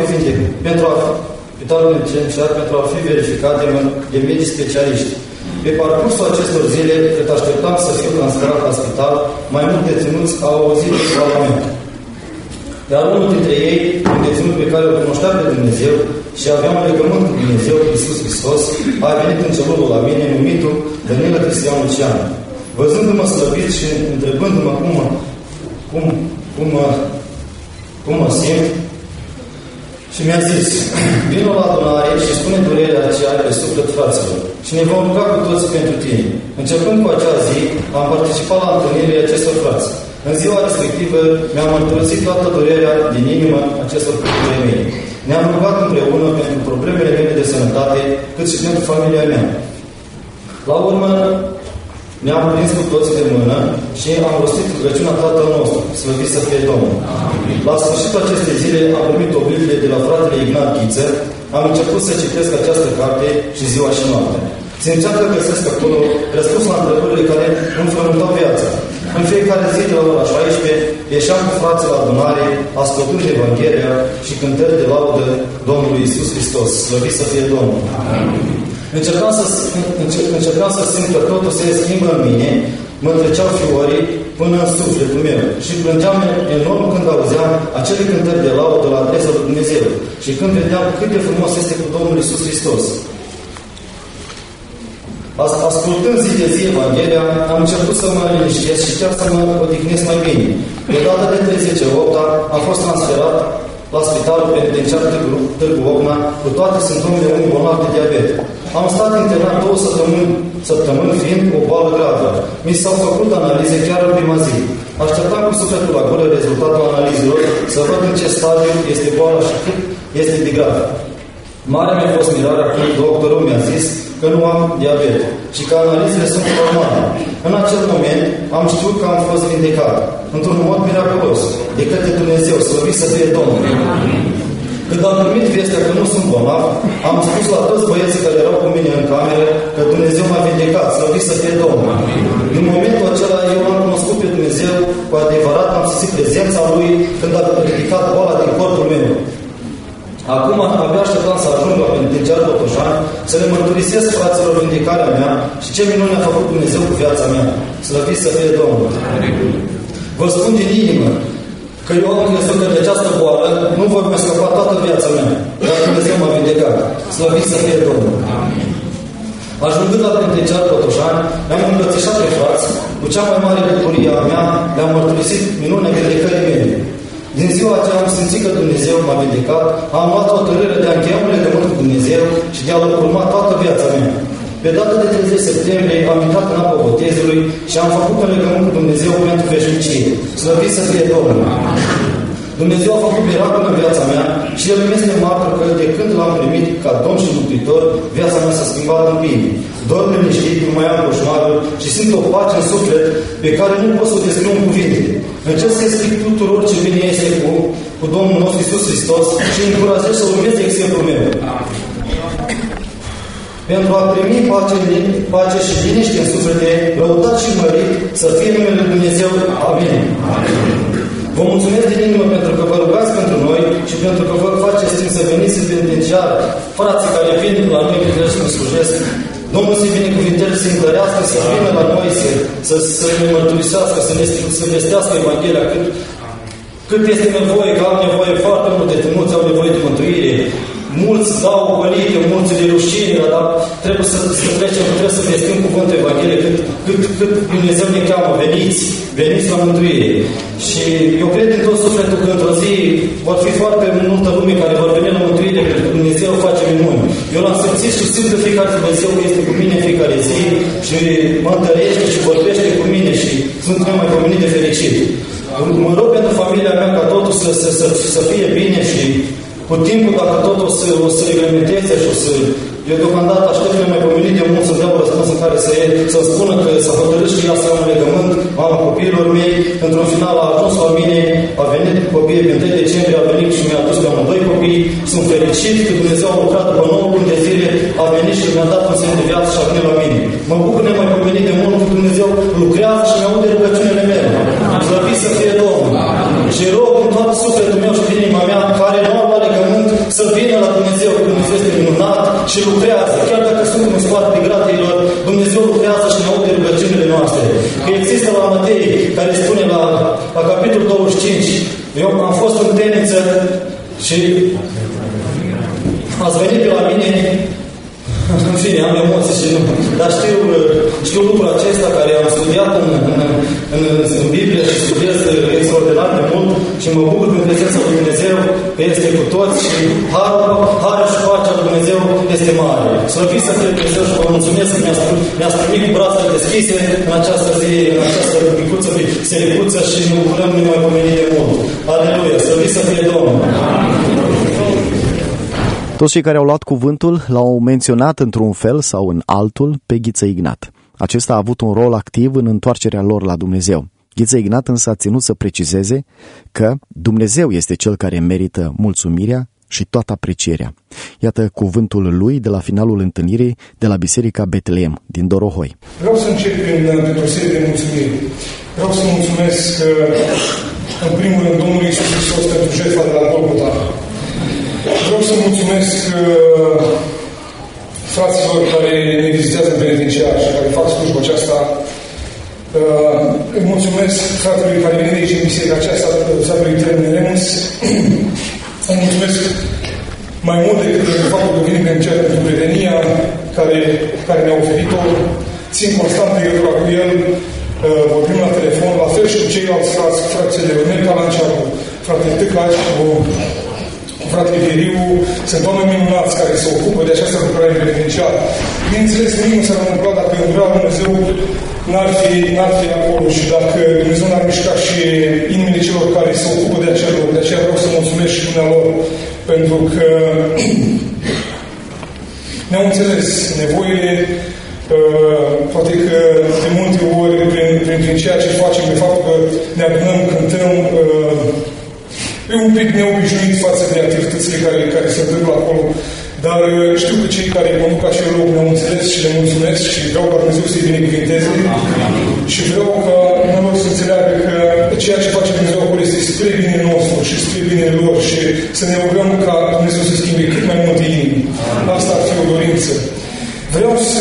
fi verificat de medici specialiști. Pe parcursul acestor zile, cât așteptam să fiu transferat la spital, mai mulți deținuți au auzit de slava mea. Iar unul dintre ei, un deținut pe care îl cunoștea pe Dumnezeu și avea un legământ cu Dumnezeu, Iisus Hristos, a venit în celulul la mine, numitul Dănilă Cristian Lucian. Văzându-mă slăbit și întrebându-mă cum mă simt, și mi-a zis: vino la adunare și spune durerea ce ai pe suflet, fraților, și ne vom ruga cu toți pentru tine. Începând cu acea zi, am participat la întâlnirile acestor frați. În ziua respectivă mi-am mărturisit toată durerea din inimă acestor cuvinte mele. Ne-am rugat împreună pentru problemele mele de sănătate, cât și pentru familia mea. La urmă, ne-am prins cu toți de mână și am rostit rugăciunea Tatăl nostru, slăvit să fie Domnul. La sfârșitul acestei zile am primit o Biblie de la fratele Ignat Ghiță, am început să citesc această carte și ziua și noaptea. Simțeam că găsesc acolo răspuns la întrebările care îmi frământau viața. În fiecare zi de la ora 16 ieșeam cu frații la adunare, ascultând Evanghelia și cântări de laudă Domnului Iisus Hristos, slăvit să fie Domnul. Încercam să simt că totul se schimbă în mine, mă treceau fiorii până în sufletul meu și plângeam enorm când auzeam acele cântări de laudă la adresa lui Dumnezeu și când vedeam cât de frumos este cu Domnul Iisus Hristos. Ascultând zi de zi Evanghelia, am început să mă liniștesc și chiar să mă odihnesc mai bine. Pe data de 38-a am fost transferat la spitalul penitenciar Târgu Ocna cu toate simptomele unui bolnav de diabet. Am stat internat 2 săptămâni fiind o boală gravă. Mi s-au făcut analize chiar în prima zi. Așteptam cu sufletul la gură rezultatul analizelor să văd în ce stadiu este boala și cât este de gravă. Mare mi-a fost mirarea când doctorul mi-a zis că nu am diabet și că analizele sunt normale. În acel moment am știut că am fost vindecat într-un mod miraculos de către Dumnezeu, slăvit să fie Domnul. Când am primit vestea că nu sunt bolnav, am spus la toți băieții care erau cu mine în cameră că Dumnezeu m-a vindecat, slăvit să fie Domnul. Din momentul acela eu am cunoscut pe Dumnezeu cu adevărat, am simțit prezența Lui când a ridicat boala din corpul meu. Acum abia așteptam să ajung la penitenciarul Botoșani, să le mărturisesc fraților vindecarea mea și ce minune a făcut Dumnezeu cu viața mea. Slăvit să fie Domnul. Vă spun din inimă că eu am crezut că de această boală nu voi mai scăpa toată viața mea, dar Dumnezeu m-a vindecat. Slăvit să fie Domnul. Ajungând la penitenciarul Botoșani, le-am îmbrățișat pe frați, cu cea mai mare bucurie a mea, le-am mărturisit minunea vindecării mele. Din ziua aceea am simțit că Dumnezeu m-a vindecat, am luat hotărâre de a încheia un legământ cu Dumnezeu și de a-L urma toată viața mea. Pe data de 30 septembrie am intrat în apă botezului și am făcut un legământ cu Dumnezeu pentru veșnicie. Slăvit să fie Domnul! Dumnezeu a făcut miracol în viața mea și El îmi este martor că de când L-am primit ca Domn și Mântuitor, viața mea s-a schimbat în bine. Dorm liniștit, nu mai am coșmarul și simt o pace în suflet pe care nu pot să o descriu în cuvinte. Încerc să explic tuturor ce bine este cu Domnul nostru Iisus Hristos și încurajez să urmeze exemplul meu. Pentru a primi pace și liniște în suflete, lăudat și mărit, să fie numele Lui Dumnezeu. Amin. Vă mulțumesc din inimă pentru că vă rugați pentru noi și pentru că vă faceți timp să veniți în penitenciar, frații care vin la noi când să ne slujesc. Domnul să-i binecuvinteze, să-i întărească, să vină la noi, să ne mărturisească, să vestească Evanghelia cât este nevoie, că am nevoie foarte multe, mulți au nevoie de mântuire. Mulți dau pălite, mulți de rușine, dar trebuie să trecem, trebuie să vestim cuvântul Evangheliei cât Dumnezeu ne cheamă, veniți la mântuire. Și eu cred din tot sufletul că într-o zi vor fi foarte multă lume care vor veni la mântuire, pentru că Dumnezeu face minuni. Eu l-am simțit și simt că fiecare Dumnezeu este cu mine în fiecare zi și mă întărește și vorbește cu mine și sunt mai pomenit de fericit. Mă rog pentru familia mea ca totul să fie bine și cu timpul, dacă totul o să reglementeze și o să... Eu deocamdată aștept că mai pomenit de mult să dea un răspuns în care să-mi spună că s-a hotărât și ea să ia un legământ, mama copiilor mei, într-un final a ajuns la mine, a venit cu copiii pe 1 decembrie, a venit și mi-a adus pe amândoi copii, sunt fericit că Dumnezeu a lucrat după 9 luni de zile, a venit și mi-a dat un semn de viață și a venit la mine. Mă bucur nemai pomenit de mult că Dumnezeu lucrează și mi-aude rugăciunile mele. Slăvit să fie Domnul! Și rog în tot sufletul meu și din inima mea, care nu au legământ, să vină la Dumnezeu, că Dumnezeu este minunat și lucrează. Chiar dacă suntem în spatele gratelor, Dumnezeu lucrează și ne aude rugăciunile noastre. Că există la Matei, care spune la capitolul 25, eu am fost în temniță și ați venit pe la mine, în fine, am emoții și nu. Dar știu lucrul acesta care am studiat în Biblie și studiez extraordinar de mult și mă bucur în prezența lui Dumnezeu că este cu toți și harul și pacea lui Dumnezeu este mare. Slăvit să fie Dumnezeu și vă mulțumesc că mi-ați primit cu brațele deschise în această zi, în această micuță, bisericuță și ne bucurăm nemaipomenit de mult. Aleluia! Slăvit să fie Domnul! Toți cei care au luat cuvântul l-au menționat într-un fel sau în altul pe Ghiță Ignat. Acesta a avut un rol activ în întoarcerea lor la Dumnezeu. Ghiță Ignat însă a ținut să precizeze că Dumnezeu este Cel care merită mulțumirea și toată aprecierea. Iată cuvântul lui de la finalul întâlnirii de la Biserica Betleem din Dorohoi. Vreau să încep printr-o serie de mulțumiri. Vreau să mulțumesc în primul rând Domnului Iisus Hristos pentru jertfa de la Golgota. Vreau să mulțumesc fraților care ne vizitează în penitenciar și care fac slujba aceasta. Îi mulțumesc fratelui care vine aici în biserica aceasta, fratelui Tremne Remus. Îi mulțumesc mai mult decât faptul că vine penitenciar pentru prietenia care ne-a oferit-o. Țin constant legătura cu el, vorbim la telefon, la fel și cu ceilalți frații de Ionel Calanciaru, fratele Tăcaș, cu fratele Veriu, sunt oameni minunați care se ocupă de această lucrare penitenciară. Bineînțeles, nimic nu s-ar întâmpla dacă îndura Dumnezeu n-ar fi acolo și dacă Dumnezeu n-ar mișca și inimile celor care se ocupă de acel lucru. De aceea vreau să mulțumesc și dumnealor, pentru că ne-au înțeles nevoile, poate că de multe ori prin ceea ce facem, de faptul că ne adunăm, cântăm, e un pic neobișnuit față de activitățile care se întâmplă acolo, dar știu că cei care conduc acel loc ne-au înțeles și le mulțumesc și vreau ca Dumnezeu să-i binecuvinteze și vreau ca noi să înțeleagă că ceea ce face Dumnezeu acolo este spre binele nostru și spre binele lor și să ne rugăm ca Dumnezeu să schimbe cât mai multe inimi. Asta ar fi o dorință. Vreau să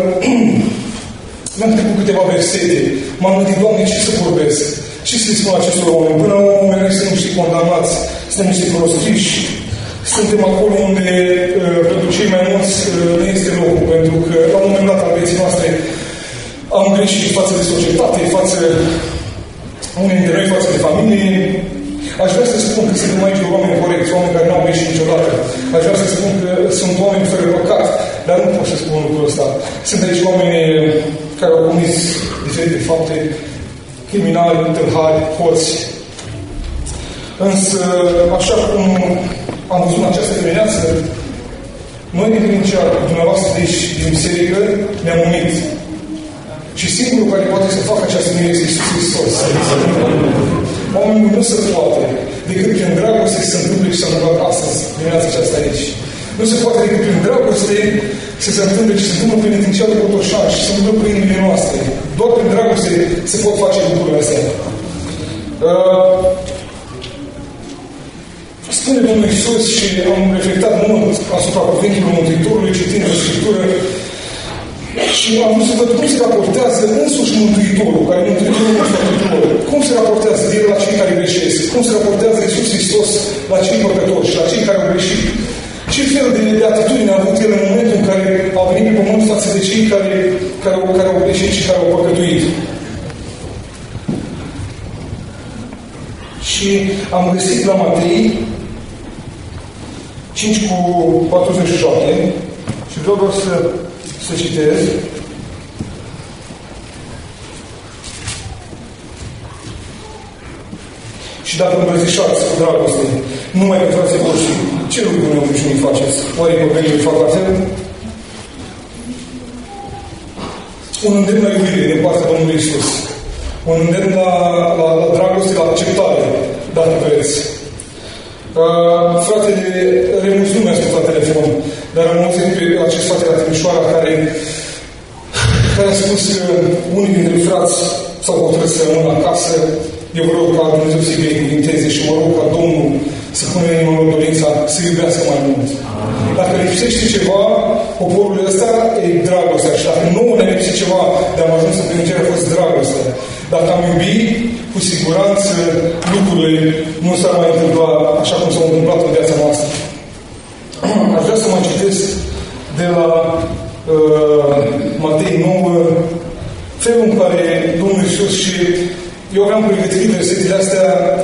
mi-am trecut câteva versete. M-am gândit, Doamne, ce să vorbesc? Ce să spun acestor oameni? Până la un moment suntem niște condamnați, suntem niște prostiși, suntem acolo unde pentru cei mai mulți nu este locul, pentru că la un moment dat al vieții noastre am greșit față de societate, față unii dintre noi, față de familie. Aș vrea să spun că suntem aici de oameni corecți, oameni care n-au greșit niciodată. Aș vrea să spun că sunt oameni fără păcat, dar nu pot să spun lucrul ăsta. Sunt aici oameni care au comis diferite fapte, criminali, tâlhari, hoți. Însă, așa cum am văzut în această dimineață, noi din penitenciar, dumneavoastră de aici, din biserică, ne-am unit. Și singurul care poate să facă această unire este Iisus Hristos. Oamenii nu se poate decât prin dragoste să se întâmple și să întâmplă astăzi, dimineața aceasta aici. Nu se poate decât prin dragoste să se întâmple și să se întâmplă prin penitenciarul de Cotoșani și să se întâmplă prin inimile noastre. Doar prin dragoste se pot face lucrurile astea. Spune Domnul Iisus și am reflectat mult asupra cuvintului Mântuitorului, citind în Scriptură, și am vrut să văd cum se raportează însuși Mântuitorul, care e Mântuitorul nostru tuturor. Cum se raportează El la cei care greșesc? Cum se raportează Iisus Hristos la cei păcătoși, la cei care au greșit? Ce fel de atitudine a avut El în momentul în care a venit pe pământ față de cei care au greșit și care au păcătuit? Și am găsit la Matei 5:47 și vreau doar să citez. Și dacă îmbrățișați cu dragoste, numai pentru frații voștri, ce lucruri neobișnuit faceți? Oare copiii fac la fel? Un îndemn la iubire din partea Domnului Iisus. Un îndemn la dragoste, la acceptare, dacă vreți. Fratele Remus nu mi-a spus la telefon, dar am auzit pe acest frate la Timișoara care a spus că unii dintre frați s-au hotărât să rămână acasă. Eu vă rog ca Dumnezeu să-i binecuvinteze și mă rog ca Domnul să pună în inimă lor dorința să iubească mai mult. Dacă lipsește ceva, poporul ăsta e dragostea. Și dacă nouă ne lipsește ceva de am ajuns în penitenciar a fost dragostea. Dacă am iubit, cu siguranță lucrurile nu s-ar mai întâmpla așa cum s-au întâmplat în viața noastră. Aș vrea să mă citesc de la Matei 9, felul în care Domnul Iisus și eu aveam pregătit versetele astea,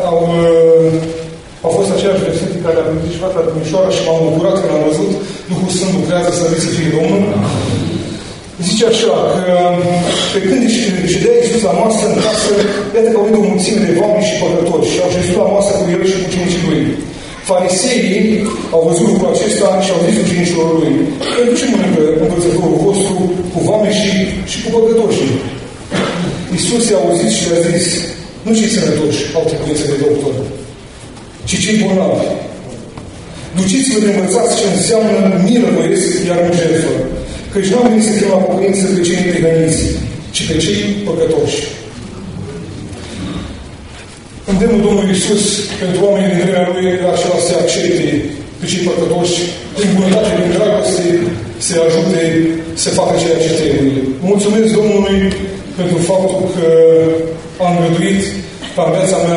au fost aceleași versete care a pregătit și fata Timișoara și m-am bucurat când am văzut Duhul Sfânt lucrează, slăvit să fie Domnul. Zice așa, că pe când ședea Iisus la masă în casă, iată că au venit o mulțime de oameni și păcători și au șezut la masă cu el și cu ucenicii lui. Fariseii au văzut lucrul acesta și au zis ucenicilor lui: pentru ce mănâncă învățătorul vostru cu oameni și cu păcătoși? Iisus i-a auzit și le-a zis: nu cei sănătoși au trebuință de doctor, ci cei bolnavi. Duceți-vă de învățați ce înseamnă milă voiesc, iar nu jertfă. Căci nu am venit să chem la pocăință pe cei neprihăniți, ci pe cei păcătoși. Îndemnul Domnului Iisus pentru oamenii din vremea Lui era acela să accepte pe cei păcătoși, prin bunătate, prin dragoste, să ajute să facă ceea ce trebuie. Mulțumesc Domnului pentru faptul că am îngăduit ca în viața mea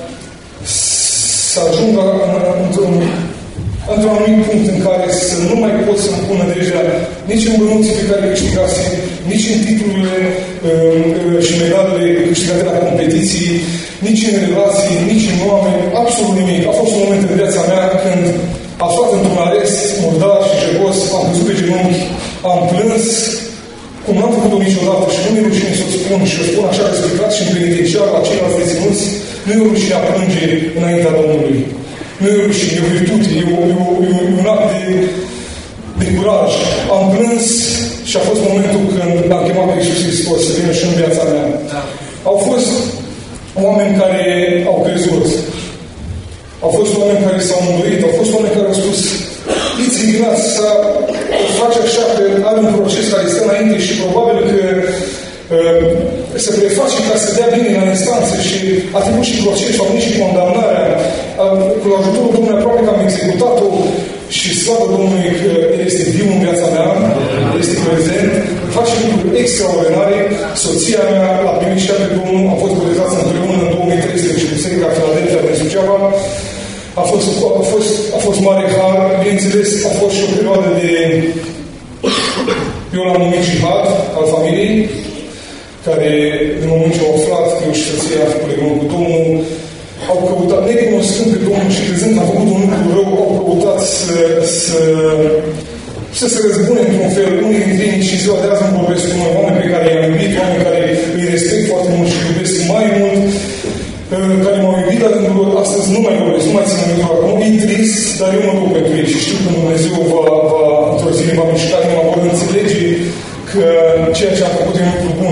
să ajung într-un anumit punct în care să nu mai pot să-mi pun nădejdea nici în bănuții pe care le câștigase, nici în titlurile și medalele câștigate la competiții, nici în relații, nici în oameni, absolut nimic. A fost un moment în viața mea când, aflat într-un arest murdar și jegos, am căzut pe genunchi, am plâns, cum n-am făcut-o niciodată și nu mi-e rușine să o spun și o spun așa respectat și în penitenciar la ceilalți deținuți, nu e o rușine a plânge înaintea Domnului. Nu e o rușine, e o virtute, e un act de curaj. Am plâns și a fost momentul când l-am chemat pe Iisus Hristos să vină și în viața mea. Au fost oameni care au crezut. Au fost oameni care s-au mântuit. Au fost oameni care au spus: fiți indignați să faci așa, că are un proces care stă înainte și probabil că se preface ca să dea bine la instanță și a trecut și procesul, a venit și condamnarea. Cu ajutorul Domnului aproape că am executat-o și slavă Domnului că El este viu în viața mea, este prezent, face lucruri extraordinare. Soția mea l-a primit și pe Domnul, am fost botezați împreună în 2013 și Biserica Filadelfia din Suceava. A fost mare har, bineînțeles, a fost și o perioadă de, eu l-am numit jihad al familiei, care, din moment ce au aflat că eu și soția a făcut legământ cu Domnul, au căutat, necunoscând pe Domnul și crezând că a făcut un lucru rău, au căutat să se răzbune într-un fel. Unii dintre ei și ziua de azi îmi vorbesc cu noi, oameni pe care i-am iubit, oameni care îi respect foarte mult și iubesc mai mult, care m-au iubit, dar astăzi nu mai vorbesc, nu mai țin în legătură acum. E trist, dar eu mă rog pentru ei și știu că Dumnezeu într-o zi va mișca, mă vor înțelege că ceea ce am făcut e un lucru bun.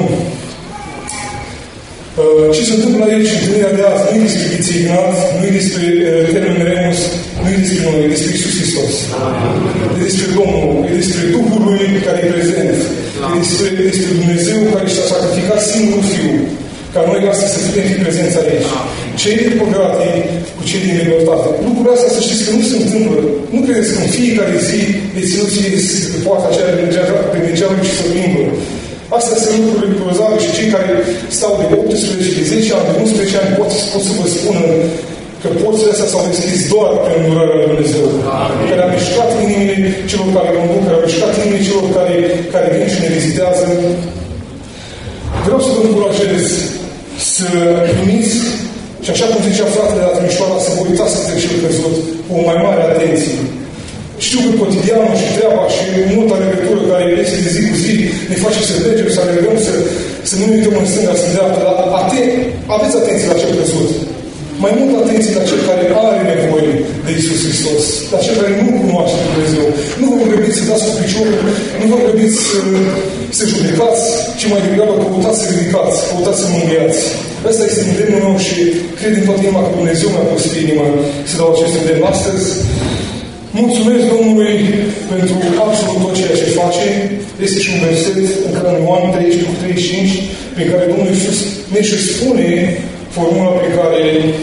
Ce se întâmplă aici, întâlnirea de azi, nu e despre Ghiță Ignat, nu e despre termen Remus, nu e despre noi, e despre Iisus Hristos. E despre Domnul, e despre Duhul Lui care e prezent, e despre Dumnezeu care și-a sacrificat singurul Fiu, ca noi astăzi să putem fi prezenți aici. Cei de păcate cu cei din libertate. Lucrurile astea, să știți că nu se întâmplă. Nu credeți că în fiecare zi deținuți ies pe poarta aceea pe Lui și să plimbă. Astea sunt lucruri grozave și cei care stau de 18, de 10 ani, de 11 ani pot să vă spună că porțile astea s-au deschis doar prin îndurarea lui Dumnezeu. Care a mișcat inimile celor care mă duc, care a mișcat inimile celor care vin și ne vizitează. Vreau să vă încurajez să primiți și așa cum zicea fratele de la Timișoara, să vă uitați către cel căzut cu o mai mare atenție. Știu că cotidianul și treaba și multă legătură care este de zi cu zi ne face să mergem, să alergăm, să nu ne uităm în stânga, să în dreapta, dar aveți atenție la cel căzut. Mai mult atenție la cel care are nevoie de Iisus Hristos, la cel care nu cunoaște Dumnezeu. Nu vă grăbiți să dați cu piciorul, nu vă grăbiți să judecați, ci mai degrabă căutați să ridicați, căutați să mângâiați. Asta este îndemnul meu și cred din toată inima că Dumnezeu mi-a pus pe inimă să dau acest îndemn astăzi. Mulțumesc Domnului pentru absolut tot ceea ce face. Este și un verset în Ioan 13:35, prin care Domnul Iisus ne și spune formula pe care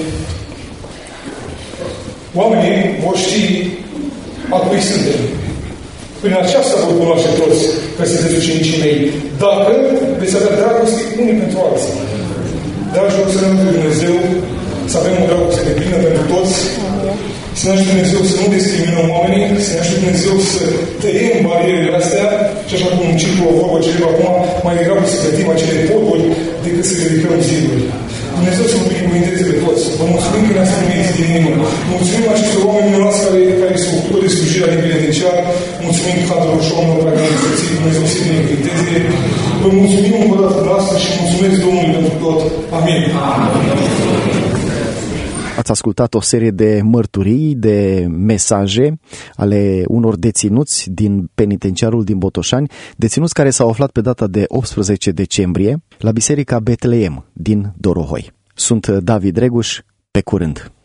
oamenii vor ști a cui suntem. Prin aceasta vor cunoaște toți că sunteți ucenicii mei, dacă veți avea dragoste unii pentru alții. Dragilor, să ne Dumnezeu să avem o dragoste de plină pentru toți, să ne ajute Dumnezeu să nu discriminăm oamenii, să ne ajute Dumnezeu să tăiem barierele astea și așa cum circă o vorbă celor acum, mai degrabă să plătim acele poduri decât să ridicăm ziduri. Dumnezeu să vă binecuvânteze pe toți. Vă mulțumim că ne-ați primit din inimă. Mulțumim acestor oameni minunați care se ocupă de slujirea din penitenciar. Mulțumim cadrul și oamenilor care ne-au însoțit. Dumnezeu să binecuvânteze. Vă mulțumim încă o dată noastră și mulțumesc Domnului pentru tot. Amin. Ați ascultat o serie de mărturii, de mesaje ale unor deținuți din penitenciarul din Botoșani, deținuți care s-au aflat pe data de 18 decembrie la Biserica Betleem din Dorohoi. Sunt David Reguș, pe curând!